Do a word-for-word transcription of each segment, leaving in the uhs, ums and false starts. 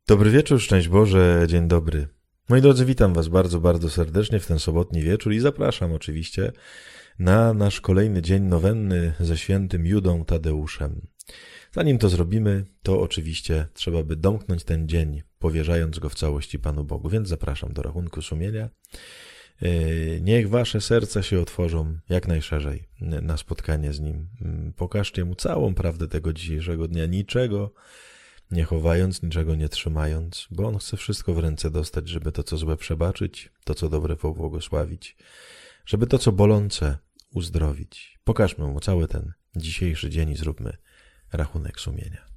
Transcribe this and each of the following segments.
Dobry wieczór, szczęść Boże, dzień dobry. Moi drodzy, witam Was bardzo, bardzo serdecznie w ten sobotni wieczór i zapraszam oczywiście na nasz kolejny dzień nowenny ze świętym Judą Tadeuszem. Zanim to zrobimy, to oczywiście trzeba by domknąć ten dzień, powierzając go w całości Panu Bogu, więc zapraszam do rachunku sumienia. Niech Wasze serca się otworzą jak najszerzej na spotkanie z Nim. Pokażcie Mu całą prawdę tego dzisiejszego dnia, niczego nie chowając, niczego nie trzymając, bo On chce wszystko w ręce dostać, żeby to, co złe, przebaczyć, to, co dobre, pobłogosławić, żeby to, co bolące, uzdrowić. Pokażmy Mu cały ten dzisiejszy dzień i zróbmy rachunek sumienia.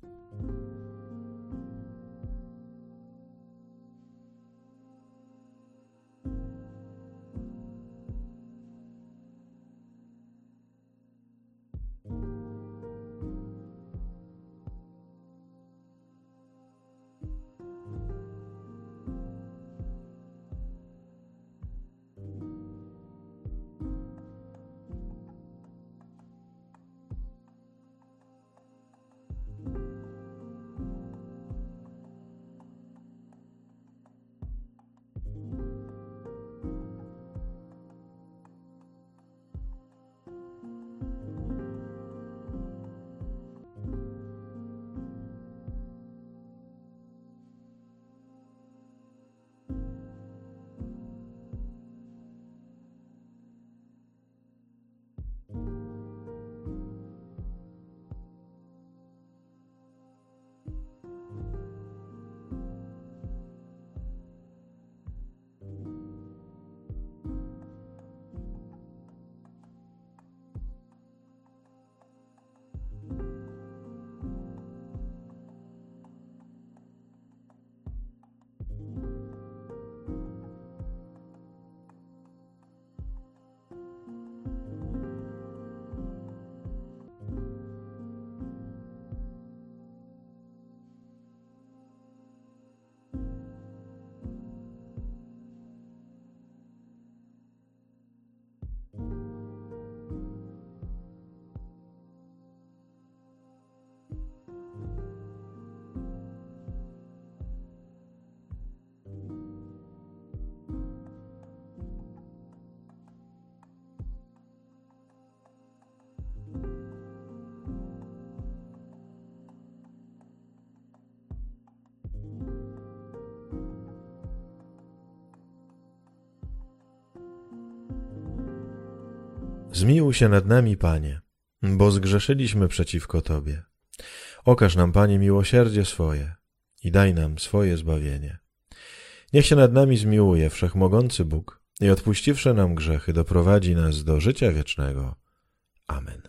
Zmiłuj się nad nami, Panie, bo zgrzeszyliśmy przeciwko Tobie. Okaż nam, Panie, miłosierdzie swoje i daj nam swoje zbawienie. Niech się nad nami zmiłuje Wszechmogący Bóg i odpuściwszy nam grzechy, doprowadzi nas do życia wiecznego. Amen.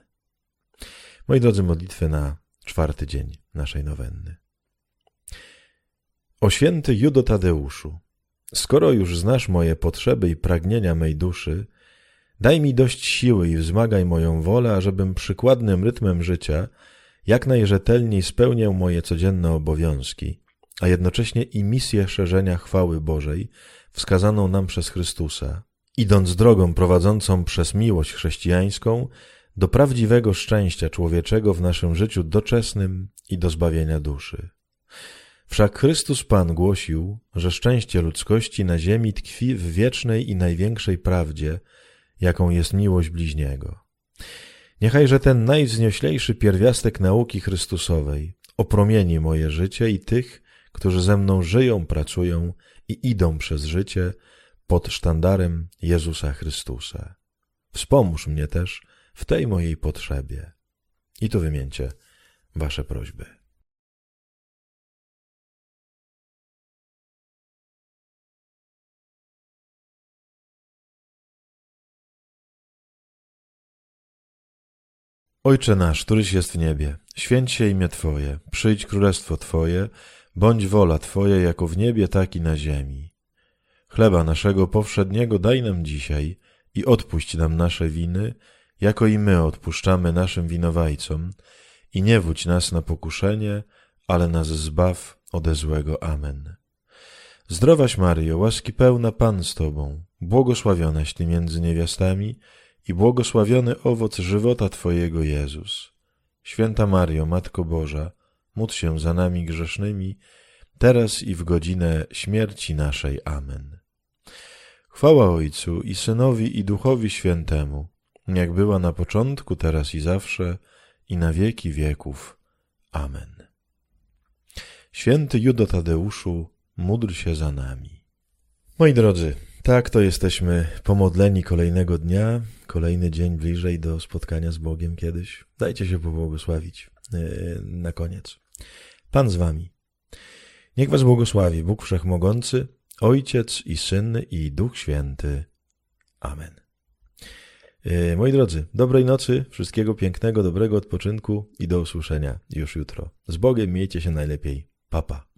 Moi drodzy, modlitwy na czwarty dzień naszej nowenny. O święty Judo Tadeuszu, skoro już znasz moje potrzeby i pragnienia mej duszy, daj mi dość siły i wzmagaj moją wolę, ażebym przykładnym rytmem życia jak najrzetelniej spełniał moje codzienne obowiązki, a jednocześnie i misję szerzenia chwały Bożej wskazaną nam przez Chrystusa, idąc drogą prowadzącą przez miłość chrześcijańską do prawdziwego szczęścia człowieczego w naszym życiu doczesnym i do zbawienia duszy. Wszak Chrystus Pan głosił, że szczęście ludzkości na ziemi tkwi w wiecznej i największej prawdzie, jaką jest miłość bliźniego. Niechajże ten najwznioślejszy pierwiastek nauki Chrystusowej opromieni moje życie i tych, którzy ze mną żyją, pracują i idą przez życie pod sztandarem Jezusa Chrystusa. Wspomóż mnie też w tej mojej potrzebie. I tu wymieńcie Wasze prośby. Ojcze nasz, któryś jest w niebie, święć się imię Twoje, przyjdź królestwo Twoje, bądź wola Twoja jako w niebie, tak i na ziemi. Chleba naszego powszedniego daj nam dzisiaj i odpuść nam nasze winy, jako i my odpuszczamy naszym winowajcom. I nie wódź nas na pokuszenie, ale nas zbaw ode złego. Amen. Zdrowaś Maryjo, łaski pełna Pan z Tobą, błogosławionaś Ty między niewiastami i błogosławiony owoc żywota Twojego, Jezus. Święta Maryjo, Matko Boża, módl się za nami grzesznymi, teraz i w godzinę śmierci naszej. Amen. Chwała Ojcu i Synowi i Duchowi Świętemu, jak była na początku, teraz i zawsze, i na wieki wieków. Amen. Święty Judo Tadeuszu, módl się za nami. Moi drodzy, tak to jesteśmy pomodleni kolejnego dnia, kolejny dzień bliżej do spotkania z Bogiem kiedyś. Dajcie się pobłogosławić yy, na koniec. Pan z wami. Niech was błogosławi Bóg Wszechmogący, Ojciec i Syn i Duch Święty. Amen. Yy, moi drodzy, dobrej nocy, wszystkiego pięknego, dobrego odpoczynku i do usłyszenia już jutro. Z Bogiem, miejcie się najlepiej. Pa, pa.